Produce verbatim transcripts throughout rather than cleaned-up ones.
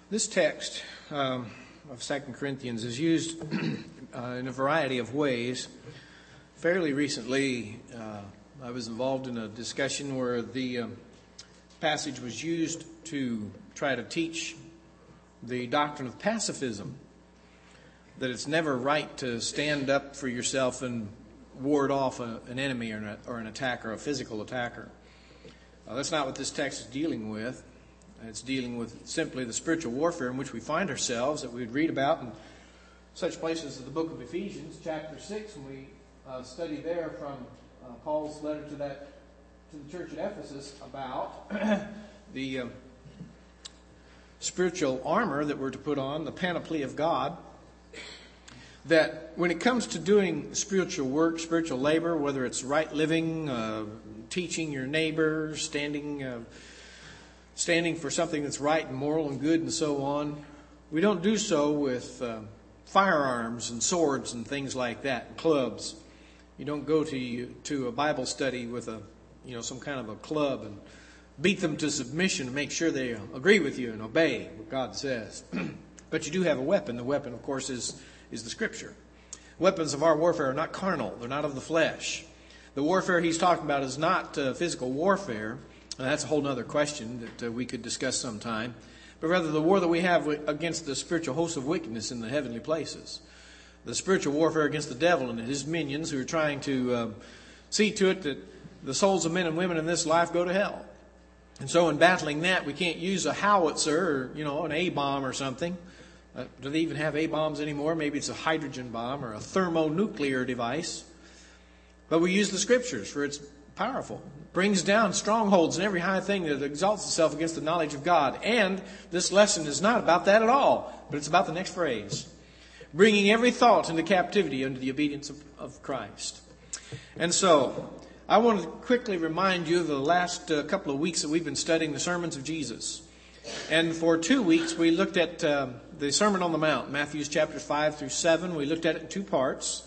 This text um, of Second Corinthians is used uh, in a variety of ways. Fairly recently, uh, I was involved in a discussion where the um, passage was used to try to teach the doctrine of pacifism, that it's never right to stand up for yourself and ward off a, an enemy or an, or an attacker, a physical attacker. Uh, that's not what this text is dealing with. It's dealing with simply the spiritual warfare in which we find ourselves, that we would read about in such places as the book of Ephesians, chapter six, when we uh, study there from uh, Paul's letter to that to the church at Ephesus about the uh, spiritual armor that we're to put on, the panoply of God. That when it comes to doing spiritual work, spiritual labor, whether it's right living, uh, teaching your neighbor, standing uh, standing for something that's right and moral and good and so on, we don't do so with uh, firearms and swords and things like that, and clubs. You don't go to to a Bible study with a you know some kind of a club and beat them to submission and make sure they agree with you and obey what God says. But you do have a weapon. The weapon, of course, is is the Scripture. Weapons of our warfare are not carnal. They're not of the flesh. The warfare he's talking about is not uh, physical warfare. And that's a whole other question that uh, we could discuss sometime. But rather the war that we have against the spiritual hosts of wickedness in the heavenly places. The spiritual warfare against the devil and his minions who are trying to um, see to it that the souls of men and women in this life go to hell. And so in battling that, we can't use a howitzer or, you know, an A-bomb or something. Uh, do they even have A-bombs anymore? Maybe it's a hydrogen bomb or a thermonuclear device. But we use the Scriptures, for it's powerful. It brings down strongholds and every high thing that exalts itself against the knowledge of God. And this lesson is not about that at all, but it's about the next phrase. Bringing every thought into captivity under the obedience of, of Christ. And so, I want to quickly remind you of the last uh, couple of weeks that we've been studying the sermons of Jesus. And for two weeks, we looked at uh, the Sermon on the Mount, Matthew chapters five through seven. We looked at it in two parts.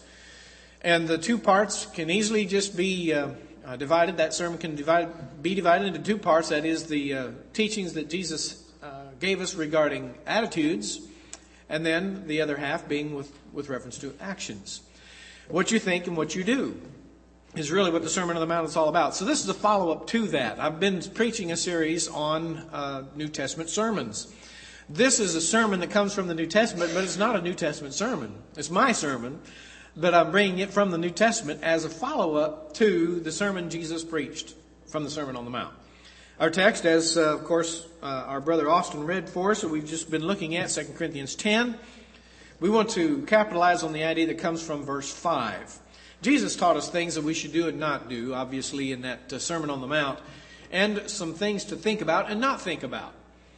And the two parts can easily just be uh, uh, divided. That sermon can divide, be divided into two parts. That is the uh, teachings that Jesus uh, gave us regarding attitudes. And then the other half being with, with reference to actions. What you think and what you do is really what the Sermon on the Mount is all about. So this is a follow-up to that. I've been preaching a series on uh, New Testament sermons. This is a sermon that comes from the New Testament, but it's not a New Testament sermon. It's my sermon, but I'm bringing it from the New Testament as a follow-up to the sermon Jesus preached from the Sermon on the Mount. Our text, as uh, of course uh, our brother Austin read for us, that we've just been looking at, Second Corinthians ten. We want to capitalize on the idea that comes from verse five. Jesus taught us things that we should do and not do, obviously, in that uh, Sermon on the Mount, and some things to think about and not think about,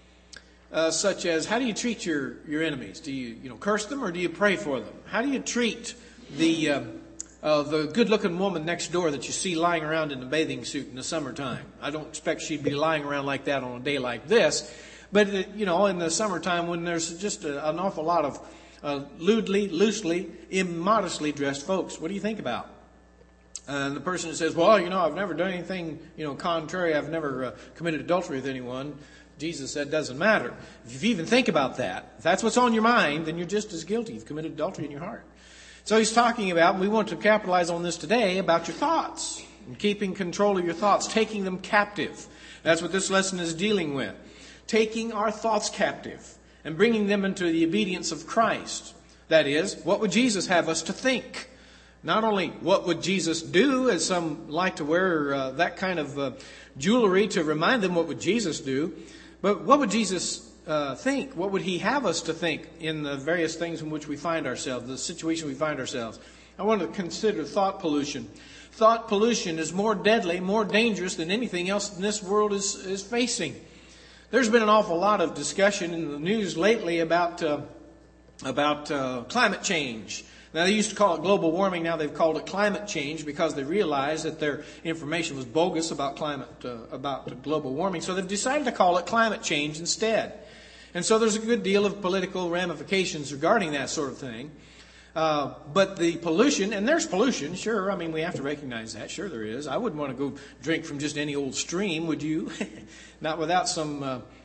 uh, such as how do you treat your, your enemies? Do you you know curse them or do you pray for them? How do you treat the uh, uh, the good-looking woman next door that you see lying around in a bathing suit in the summertime? I don't expect she'd be lying around like that on a day like this, but uh, you know, in the summertime when there's just a, an awful lot of Uh, lewdly, loosely, immodestly dressed folks. What do you think about? And uh, the person that says, well, you know, I've never done anything, you know, contrary. I've never uh, committed adultery with anyone. Jesus said, doesn't matter. If you even think about that, if that's what's on your mind, then you're just as guilty. You've committed adultery in your heart. So he's talking about, we want to capitalize on this today, about your thoughts. And keeping control of your thoughts, taking them captive. That's what this lesson is dealing with. Taking our thoughts captive. And bringing them into the obedience of Christ. That is, what would Jesus have us to think? Not only what would Jesus do, as some like to wear uh, that kind of uh, jewelry to remind them what would Jesus do, but what would Jesus uh, think? What would he have us to think in the various things in which we find ourselves, the situation we find ourselves? I want to consider thought pollution. Thought pollution is more deadly, more dangerous than anything else in this world is, is facing. There's been an awful lot of discussion in the news lately about uh, about uh, climate change. Now, they used to call it global warming. Now they've called it climate change because they realized that their information was bogus about climate uh, about global warming. So they've decided to call it climate change instead. And so there's a good deal of political ramifications regarding that sort of thing. Uh, but the pollution, and there's pollution, sure. I mean, we have to recognize that. Sure there is. I wouldn't want to go drink from just any old stream, would you? Not without some uh,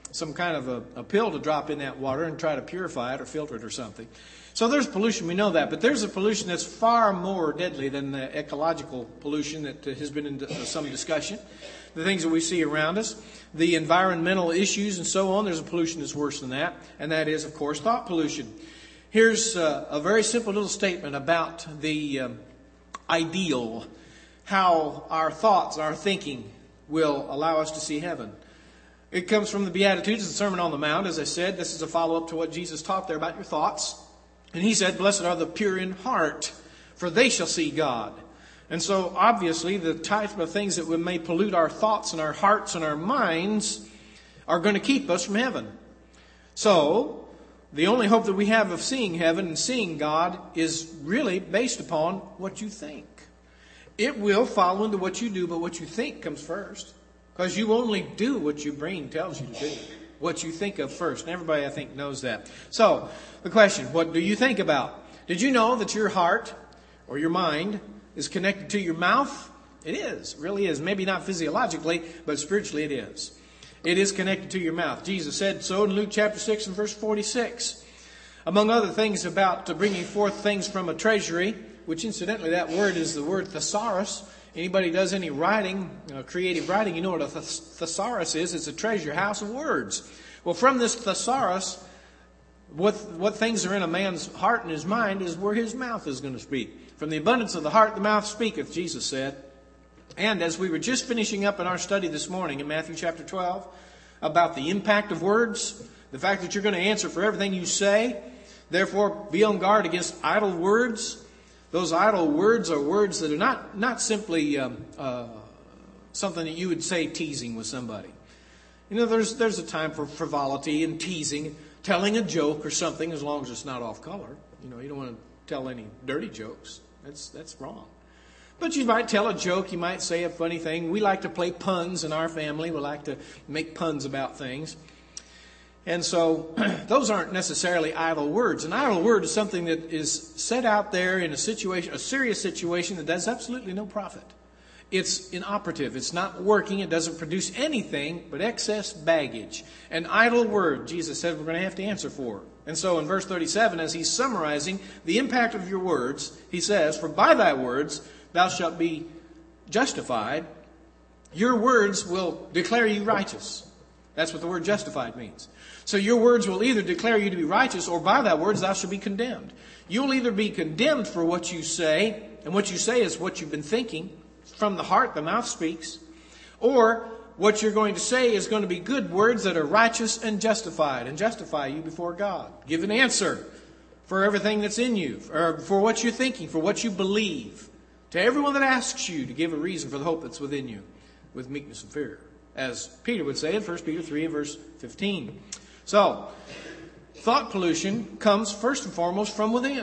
some kind of a, a pill to drop in that water and try to purify it or filter it or something. So there's pollution, we know that, but there's a pollution that's far more deadly than the ecological pollution that has been in some discussion. The things that we see around us, the environmental issues and so on, there's a pollution that's worse than that, and that is, of course, thought pollution. Here's uh, a very simple little statement about the um, ideal, how our thoughts, our thinking will allow us to see heaven. It comes from the Beatitudes, the Sermon on the Mount. As I said, this is a follow-up to what Jesus taught there about your thoughts. And he said, blessed are the pure in heart, for they shall see God. And so, obviously, the type of things that may pollute our thoughts and our hearts and our minds are going to keep us from heaven. So, the only hope that we have of seeing heaven and seeing God is really based upon what you think. It will follow into what you do, but what you think comes first. Because you only do what your brain tells you to do. What you think of first. And everybody, I think, knows that. So, the question, what do you think about? Did you know that your heart or your mind is connected to your mouth? It is. It really is. Maybe not physiologically, but spiritually it is. It is connected to your mouth. Jesus said so in Luke chapter six and verse forty-six. Among other things about bringing forth things from a treasury, which incidentally that word is the word thesaurus. Anybody does any writing, you know, creative writing, you know what a thesaurus is. It's a treasure house of words. Well, from this thesaurus, what, what things are in a man's heart and his mind is where his mouth is going to speak. From the abundance of the heart, the mouth speaketh, Jesus said. And as we were just finishing up in our study this morning in Matthew chapter twelve, about the impact of words, the fact that you're going to answer for everything you say, therefore be on guard against idle words. Those idle words are words that are not, not simply um, uh, something that you would say teasing with somebody. You know, there's there's a time for frivolity and teasing, telling a joke or something, as long as it's not off color. You know, you don't want to tell any dirty jokes. That's that's wrong. But you might tell a joke. You might say a funny thing. We like to play puns in our family. We like to make puns about things. And so those aren't necessarily idle words. An idle word is something that is set out there in a situation, a serious situation that does absolutely no profit. It's inoperative. It's not working. It doesn't produce anything but excess baggage. An idle word, Jesus said, we're going to have to answer for. And so in verse thirty-seven, as he's summarizing the impact of your words, he says, for by thy words thou shalt be justified. Your words will declare you righteous. That's what the word justified means. So your words will either declare you to be righteous, or by thy words thou shalt be condemned. You'll either be condemned for what you say, and what you say is what you've been thinking. From the heart, the mouth speaks. Or what you're going to say is going to be good words that are righteous and justified, and justify you before God. Give an answer for everything that's in you, or for what you're thinking, for what you believe. To everyone that asks you to give a reason for the hope that's within you, with meekness and fear. As Peter would say in First Peter three and verse fifteen. So, thought pollution comes first and foremost from within.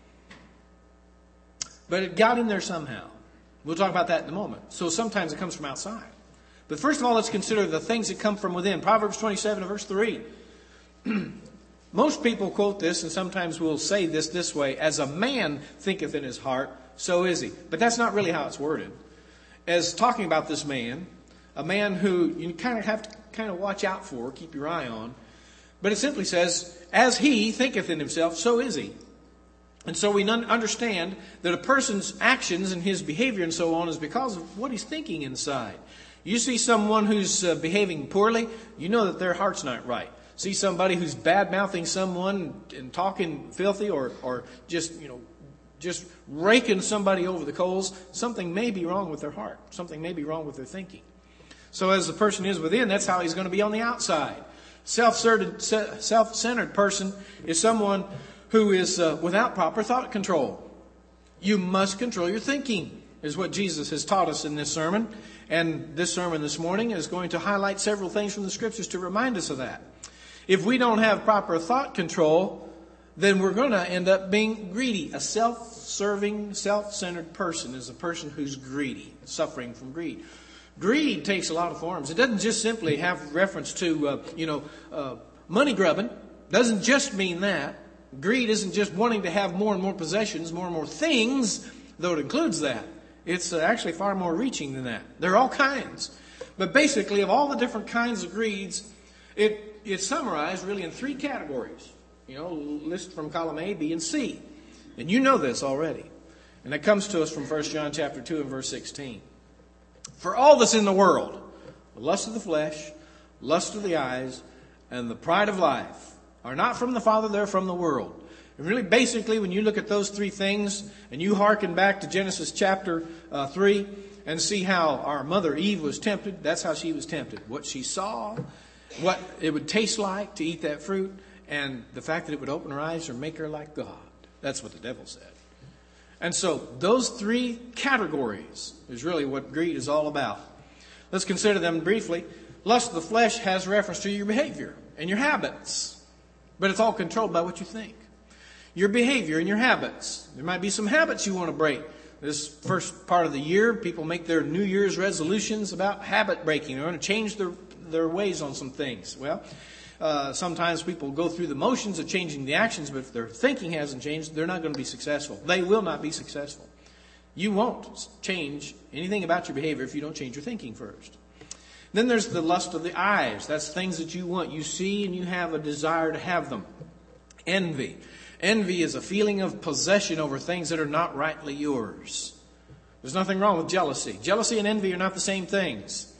But it got in there somehow. We'll talk about that in a moment. So sometimes it comes from outside. But first of all, let's consider the things that come from within. Proverbs twenty-seven and verse three. Most people quote this, and sometimes will say this this way, as a man thinketh in his heart, so is he. But that's not really how it's worded. As talking about this man, a man who you kind of have to kind of watch out for, keep your eye on. But it simply says, as he thinketh in himself, so is he. And so we understand that a person's actions and his behavior and so on is because of what he's thinking inside. You see someone who's uh, behaving poorly, you know that their heart's not right. See somebody who's bad-mouthing someone and talking filthy, or, or just, you know, just raking somebody over the coals, something may be wrong with their heart. Something may be wrong with their thinking. So as the person is within, that's how he's going to be on the outside. Self-centered, self-centered person is someone who is uh, without proper thought control. You must control your thinking, is what Jesus has taught us in this sermon. And this sermon this morning is going to highlight several things from the Scriptures to remind us of that. If we don't have proper thought control, then we're going to end up being greedy. A self-serving, self-centered person is a person who's greedy, suffering from greed. Greed takes a lot of forms. It doesn't just simply have reference to, uh, you know, uh, money grubbing. Doesn't just mean that. Greed isn't just wanting to have more and more possessions, more and more things, though it includes that. It's uh, actually far more reaching than that. There are all kinds. But basically, of all the different kinds of greeds, it it's summarized really in three categories. You know, list from column A, B, and C. And you know this already. And that comes to us from First John chapter two and verse sixteen. For all that's in the world, the lust of the flesh, lust of the eyes, and the pride of life are not from the Father, they're from the world. And really, basically, when you look at those three things, and you hearken back to Genesis chapter uh, three, and see how our mother Eve was tempted, that's how she was tempted. What she saw, what it would taste like to eat that fruit, and the fact that it would open her eyes or make her like God. That's what the devil said. And so, those three categories is really what greed is all about. Let's consider them briefly. Lust of the flesh has reference to your behavior and your habits. But it's all controlled by what you think. Your behavior and your habits. There might be some habits you want to break. This first part of the year, people make their New Year's resolutions about habit breaking. They're going to change their, their ways on some things. Well, uh, sometimes people go through the motions of changing the actions, but if their thinking hasn't changed, they're not going to be successful. They will not be successful. You won't change anything about your behavior if you don't change your thinking first. Then there's the lust of the eyes. That's things that you want. You see and you have a desire to have them. Envy. Envy is a feeling of possession over things that are not rightly yours. There's nothing wrong with jealousy. Jealousy and envy are not the same things.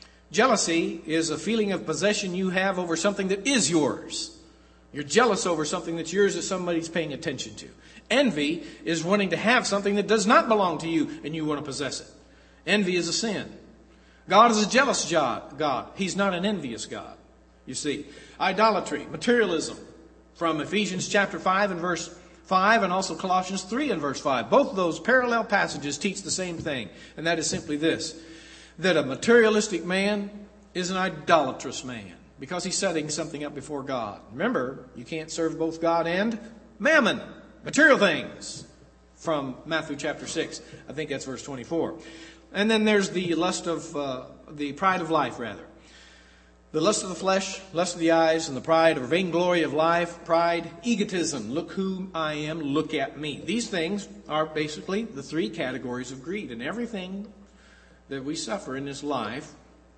Jealousy is a feeling of possession you have over something that is yours. You're jealous over something that's yours that somebody's paying attention to. Envy is wanting to have something that does not belong to you and you want to possess it. Envy is a sin. God is a jealous God. He's not an envious God. You see, idolatry, materialism, from Ephesians chapter five and verse five and also Colossians three and verse five. Both of those parallel passages teach the same thing. And that is simply this, that a materialistic man is an idolatrous man because he's setting something up before God. Remember, you can't serve both God and mammon, material things, from Matthew chapter six. I think that's verse twenty-four. And then there's the lust of, uh, the pride of life, rather. The lust of the flesh, lust of the eyes, and the pride or vainglory of life, pride, egotism. Look who I am, look at me. These things are basically the three categories of greed. And everything that we suffer in this life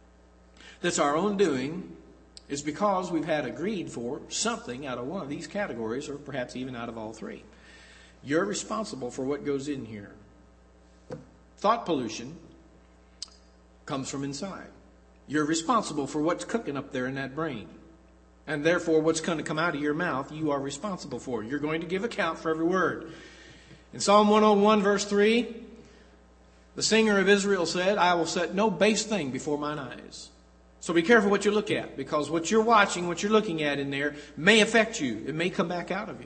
that's our own doing is because we've had a greed for something out of one of these categories, or perhaps even out of all three. You're responsible for what goes in here. Thought pollution comes from inside. You're responsible for what's cooking up there in that brain. And therefore, what's going to come out of your mouth, you are responsible for. You're going to give account for every word. In Psalm one oh one, verse three, the singer of Israel said, I will set no base thing before mine eyes. So be careful what you look at, because what you're watching, what you're looking at in there may affect you. It may come back out of you.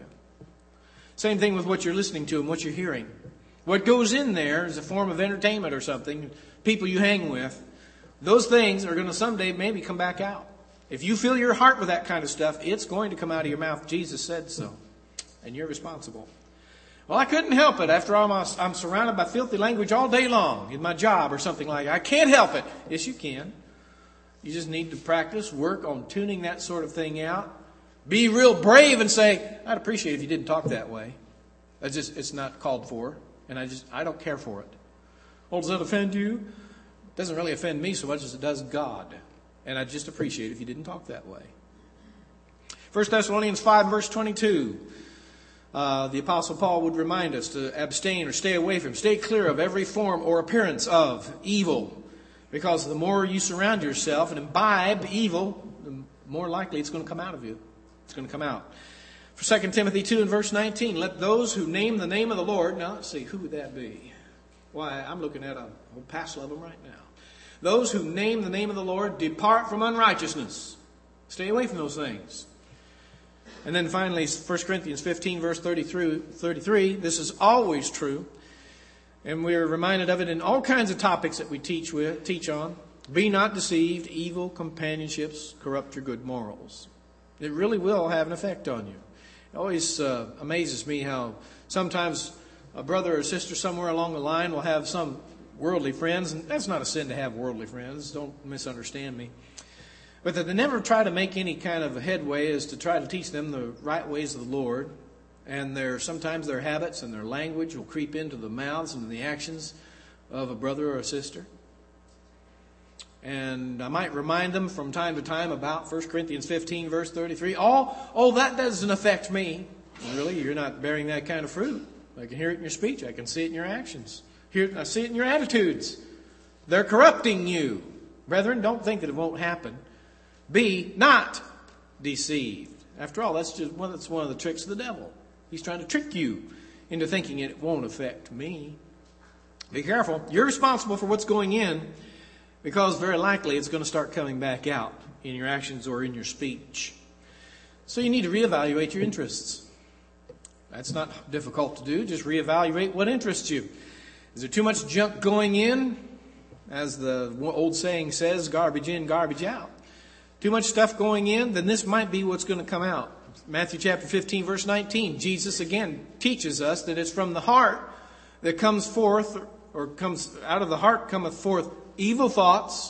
Same thing with what you're listening to and what you're hearing. What goes in there is a form of entertainment or something, people you hang with. Those things are going to someday maybe come back out. If you fill your heart with that kind of stuff, it's going to come out of your mouth. Jesus said so. And you're responsible. Well, I couldn't help it. After all, I'm surrounded by filthy language all day long in my job or something like that. I can't help it. Yes, you can. You just need to practice, work on tuning that sort of thing out. Be real brave and say, I'd appreciate it if you didn't talk that way. That's just, it's not called for. And I just, I don't care for it. Oh, does that offend you? It doesn't really offend me so much as it does God. And I just appreciate it if you didn't talk that way. First Thessalonians five, verse twenty-two. Uh, the Apostle Paul would remind us to abstain or stay away from, stay clear of every form or appearance of evil. Because the more you surround yourself and imbibe evil, the more likely it's going to come out of you. It's going to come out. For Second Timothy two and verse nineteen, let those who name the name of the Lord, now let's see, who would that be? Why, I'm looking at a whole passel of them right now. Those who name the name of the Lord depart from unrighteousness. Stay away from those things. And then finally, First Corinthians fifteen, verse thirty-three, this is always true. And we're reminded of it in all kinds of topics that we teach with, teach on. Be not deceived, evil companionships corrupt your good morals. It really will have an effect on you. It always uh, amazes me how sometimes a brother or sister somewhere along the line will have some worldly friends. And that's not a sin to have worldly friends. Don't misunderstand me. But that they never try to make any kind of a headway as to try to teach them the right ways of the Lord. And their, sometimes their habits and their language will creep into the mouths and the actions of a brother or a sister. And I might remind them from time to time about First Corinthians fifteen, verse thirty-three. Oh, oh, that doesn't affect me. Really, you're not bearing that kind of fruit. I can hear it in your speech. I can see it in your actions. Here, I see it in your attitudes. They're corrupting you. Brethren, don't think that it won't happen. Be not deceived. After all, that's just well, that's one of the tricks of the devil. He's trying to trick you into thinking it won't affect me. Be careful. You're responsible for what's going in, because very likely it's going to start coming back out in your actions or in your speech. So you need to reevaluate your interests. That's not difficult to do. Just reevaluate what interests you. Is there too much junk going in? As the old saying says, garbage in, garbage out. Too much stuff going in, then this might be what's going to come out. Matthew chapter fifteen, verse nineteen. Jesus again teaches us that it's from the heart that comes forth, or comes out of the heart cometh forth evil thoughts,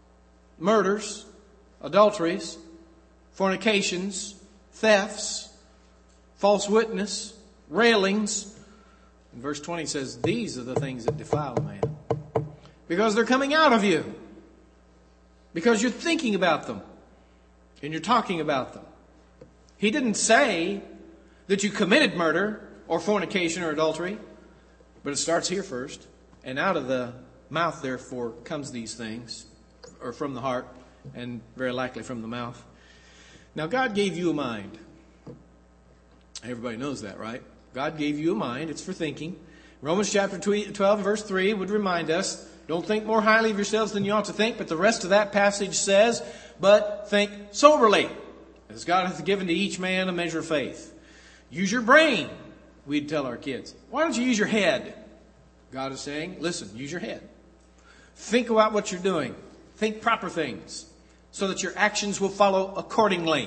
murders, adulteries, fornications, thefts, false witness, railings. And verse twenty says, these are the things that defile a man. Because they're coming out of you. Because you're thinking about them. And you're talking about them. He didn't say that you committed murder or fornication or adultery. But it starts here first. And out of the mouth, therefore, comes these things. Or from the heart. And very likely from the mouth. Now, God gave you a mind. Everybody knows that, right? God gave you a mind. It's for thinking. Romans chapter twelve, verse three would remind us, don't think more highly of yourselves than you ought to think. But the rest of that passage says, but think soberly, as God hath given to each man a measure of faith. Use your brain, we'd tell our kids. Why don't you use your head? God is saying, listen, use your head. Think about what you're doing. Think proper things, so that your actions will follow accordingly.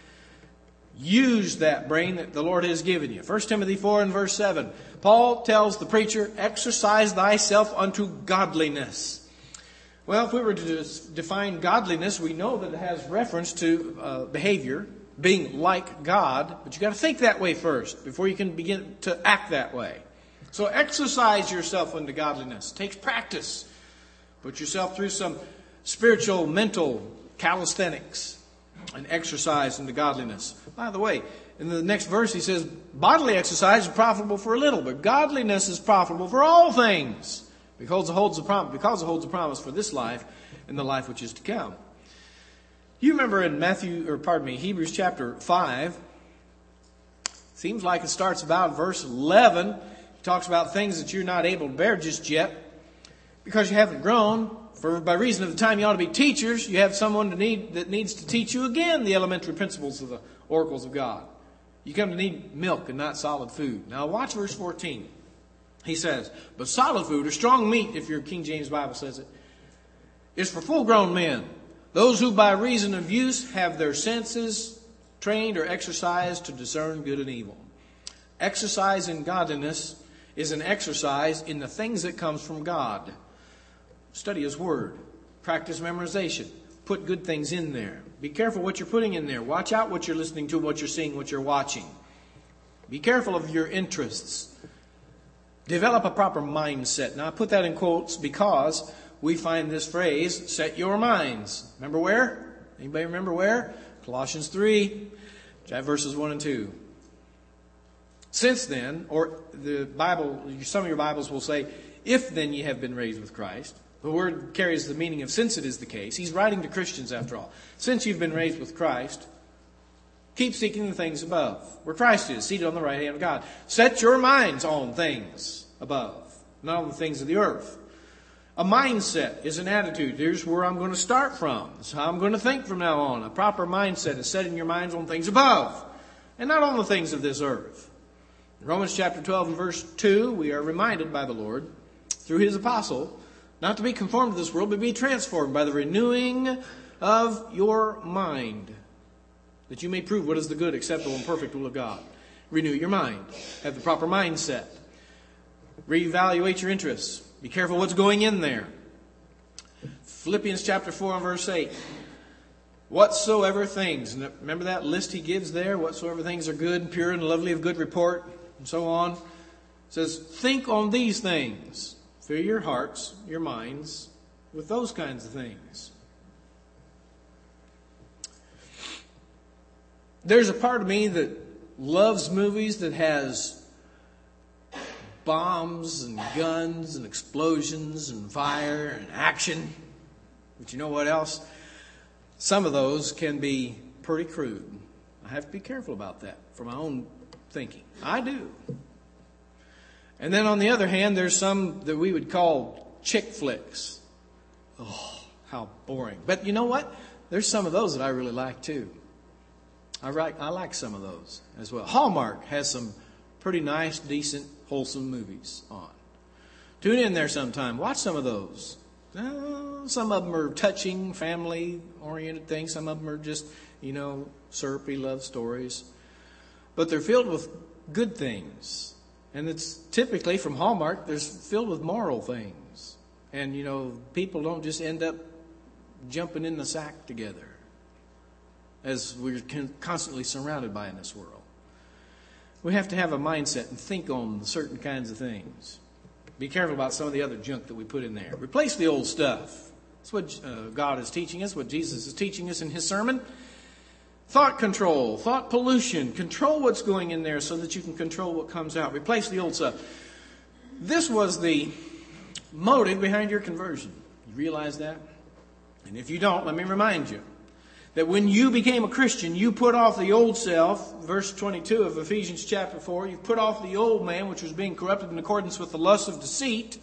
Use that brain that the Lord has given you. First Timothy four and verse seven. Paul tells the preacher, exercise thyself unto godliness. Well, if we were to define godliness, we know that it has reference to uh, behavior, being like God. But you've got to think that way first before you can begin to act that way. So exercise yourself unto godliness. It takes practice. Put yourself through some spiritual, mental calisthenics and exercise into godliness. By the way, in the next verse he says, bodily exercise is profitable for a little, but godliness is profitable for all things, because it holds a prom- because it holds a promise for this life and the life which is to come. You remember in Matthew, or pardon me, Hebrews chapter five, seems like it starts about verse eleven. It talks about things that you're not able to bear just yet, because you haven't grown. For by reason of the time you ought to be teachers, you have someone to need, that needs to teach you again the elementary principles of the oracles of God. You come to need milk and not solid food. Now watch verse fourteen. He says, but solid food, or strong meat, if your King James Bible says it, is for full-grown men, those who by reason of use have their senses trained or exercised to discern good and evil. Exercise in godliness is an exercise in the things that comes from God. Study His Word. Practice memorization. Put good things in there. Be careful what you're putting in there. Watch out what you're listening to, what you're seeing, what you're watching. Be careful of your interests. Develop a proper mindset. Now I put that in quotes because we find this phrase, set your minds. Remember where? Anybody remember where? Colossians three, verses one and two. Since then, or the Bible, some of your Bibles will say, if then ye have been raised with Christ. The word carries the meaning of since it is the case. He's writing to Christians after all. Since you've been raised with Christ, keep seeking the things above, where Christ is, seated on the right hand of God. Set your minds on things above, not on the things of the earth. A mindset is an attitude. Here's where I'm going to start from. This is how I'm going to think from now on. A proper mindset is setting your minds on things above, and not on the things of this earth. In Romans chapter twelve and verse two, we are reminded by the Lord, through His apostle, not to be conformed to this world, but be transformed by the renewing of your mind, that you may prove what is the good, acceptable, and perfect will of God. Renew your mind. Have the proper mindset. Reevaluate your interests. Be careful what's going in there. Philippians chapter four and verse eight. Whatsoever things, and remember that list he gives there? Whatsoever things are good, pure, and lovely, of good report, and so on. It says, think on these things. Fill your hearts, your minds, with those kinds of things. There's a part of me that loves movies that has bombs and guns and explosions and fire and action. But you know what else? Some of those can be pretty crude. I have to be careful about that for my own thinking. I do. And then on the other hand, there's some that we would call chick flicks. Oh, how boring. But you know what? There's some of those that I really like too. I like, I like some of those as well. Hallmark has some pretty nice, decent, wholesome movies on. Tune in there sometime. Watch some of those. Uh, some of them are touching, family-oriented things. Some of them are just, you know, syrupy love stories. But they're filled with good things. And it's typically, from Hallmark, they're filled with moral things. And, you know, people don't just end up jumping in the sack together, as we're constantly surrounded by in this world. We have to have a mindset and think on certain kinds of things. Be careful about some of the other junk that we put in there. Replace the old stuff. That's what uh, God is teaching us, what Jesus is teaching us in His sermon. Thought control, thought pollution. Control what's going in there so that you can control what comes out. Replace the old stuff. This was the motive behind your conversion. You realize that? And if you don't, let me remind you that when you became a Christian, you put off the old self, verse twenty-two of Ephesians chapter four, you put off the old man, which was being corrupted in accordance with the lust of deceit,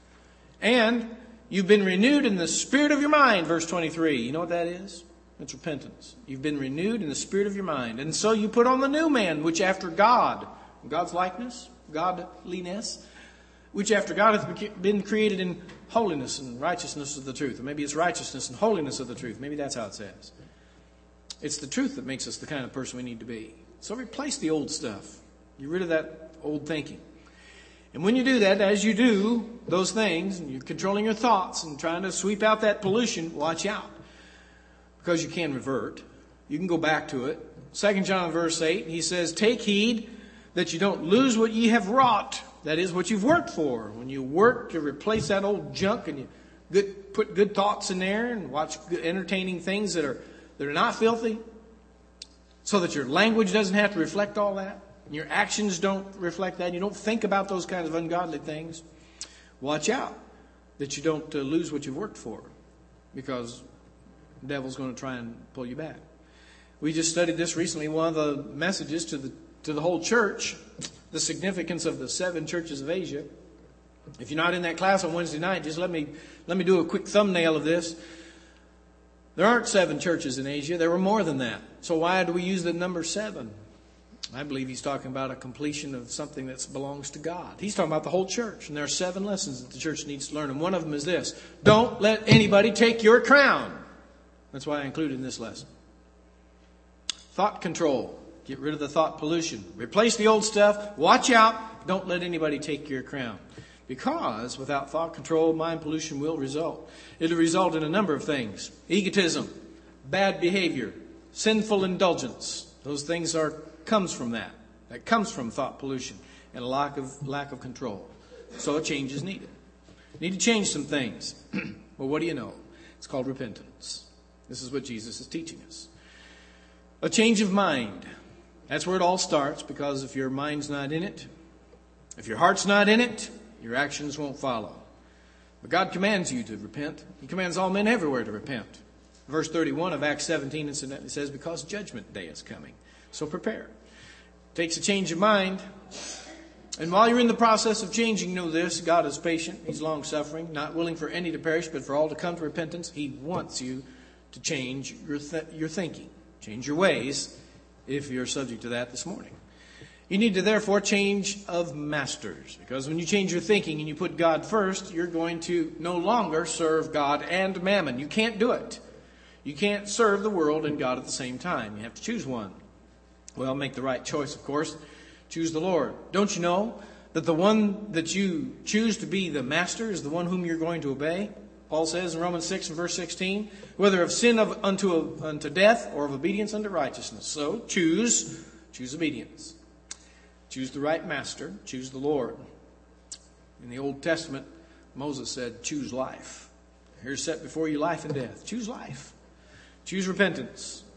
and you've been renewed in the spirit of your mind, verse twenty-three. You know what that is? It's repentance. You've been renewed in the spirit of your mind. And so you put on the new man, which after God, God's likeness, godliness, which after God hath been created in holiness and righteousness of the truth. Or maybe it's righteousness and holiness of the truth. Maybe that's how it says. It's the truth that makes us the kind of person we need to be. So replace the old stuff. Get rid of that old thinking. And when you do that, as you do those things, and you're controlling your thoughts and trying to sweep out that pollution, watch out. Because you can revert. You can go back to it. Second John verse eight, he says, take heed that you don't lose what ye have wrought. That is what you've worked for. When you work to replace that old junk and you good, put good thoughts in there and watch good, entertaining things that are that are not filthy, so that your language doesn't have to reflect all that, and your actions don't reflect that, you don't think about those kinds of ungodly things, watch out that you don't uh, lose what you've worked for, because the devil's going to try and pull you back. We just studied this recently, one of the messages to the to the whole church, the significance of the seven churches of Asia. If you're not in that class on Wednesday night, just let me let me do a quick thumbnail of this. There aren't seven churches in Asia. There were more than that. So why do we use the number seven? I believe he's talking about a completion of something that belongs to God. He's talking about the whole church. And there are seven lessons that the church needs to learn. And one of them is this. Don't let anybody take your crown. That's why I included in this lesson. Thought control. Get rid of the thought pollution. Replace the old stuff. Watch out. Don't let anybody take your crown. Because without thought control, mind pollution will result. It'll result in a number of things. Egotism, bad behavior, sinful indulgence. Those things are comes from that. That comes from thought pollution and a lack of lack of control. So a change is needed. Need to change some things. Well, what do you know? It's called repentance. This is what Jesus is teaching us. A change of mind. That's where it all starts, because if your mind's not in it, if your heart's not in it, your actions won't follow. But God commands you to repent. He commands all men everywhere to repent. Verse thirty-one of Acts seventeen incidentally says, because judgment day is coming. So prepare. It takes a change of mind. And while you're in the process of changing, know this, God is patient. He's long-suffering, not willing for any to perish, but for all to come to repentance. He wants you to change your, th- your thinking, change your ways, if you're subject to that this morning. You need to therefore change of masters, because when you change your thinking and you put God first, you're going to no longer serve God and mammon. You can't do it. You can't serve the world and God at the same time. You have to choose one. Well, make the right choice, of course. Choose the Lord. Don't you know that the one that you choose to be the master is the one whom you're going to obey? Paul says in Romans six and verse sixteen, whether of sin of, unto, a, unto death or of obedience unto righteousness. So choose, choose obedience. Choose the right master. Choose the Lord. In the Old Testament, Moses said, choose life. Here's set before you life and death. Choose life. Choose repentance.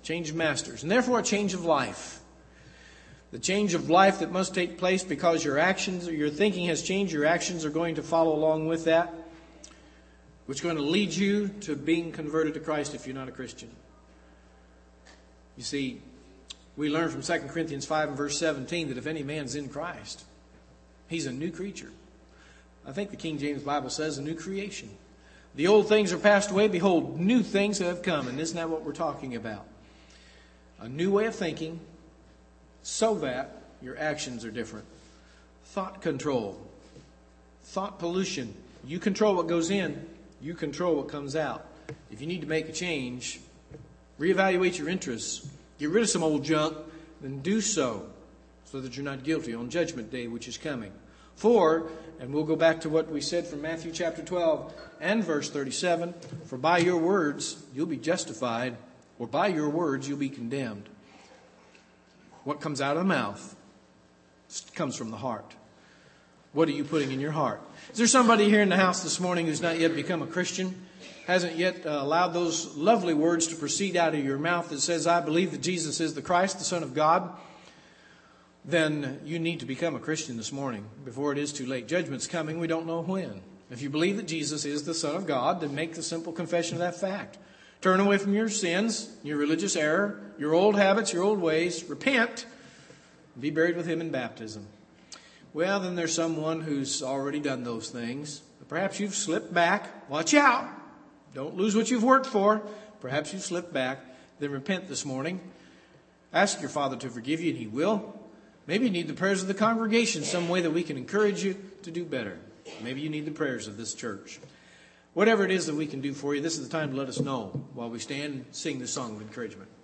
change of masters, and therefore a change of life. The change of life that must take place because your actions or your thinking has changed, your actions are going to follow along with that, which is going to lead you to being converted to Christ if you're not a Christian. You see, we learn from Second Corinthians five and verse seventeen that if any man's in Christ, he's a new creature. I think the King James Bible says a new creation. The old things are passed away. Behold, new things have come. And isn't that what we're talking about? A new way of thinking so that your actions are different. Thought control. Thought pollution. You control what goes in. You control what comes out. If you need to make a change, reevaluate your interests. Get rid of some old junk. Then do so so that you're not guilty on Judgment Day, which is coming. For, and we'll go back to what we said from Matthew chapter twelve and verse thirty-seven, for by your words you'll be justified, or by your words you'll be condemned. What comes out of the mouth comes from the heart. What are you putting in your heart? Is there somebody here in the house this morning who's not yet become a Christian? Hasn't yet uh, allowed those lovely words to proceed out of your mouth that says, I believe that Jesus is the Christ, the Son of God? Then you need to become a Christian this morning before it is too late. Judgment's coming. We don't know when. If you believe that Jesus is the Son of God, then make the simple confession of that fact. Turn away from your sins, your religious error, your old habits, your old ways. Repent. Be buried with him in baptism. Well, then there's someone who's already done those things. Perhaps you've slipped back. Watch out. Don't lose what you've worked for. Perhaps you've slipped back. Then repent this morning. Ask your Father to forgive you, and he will. Maybe you need the prayers of the congregation, some way that we can encourage you to do better. Maybe you need the prayers of this church. Whatever it is that we can do for you, this is the time to let us know while we stand and sing this song of encouragement.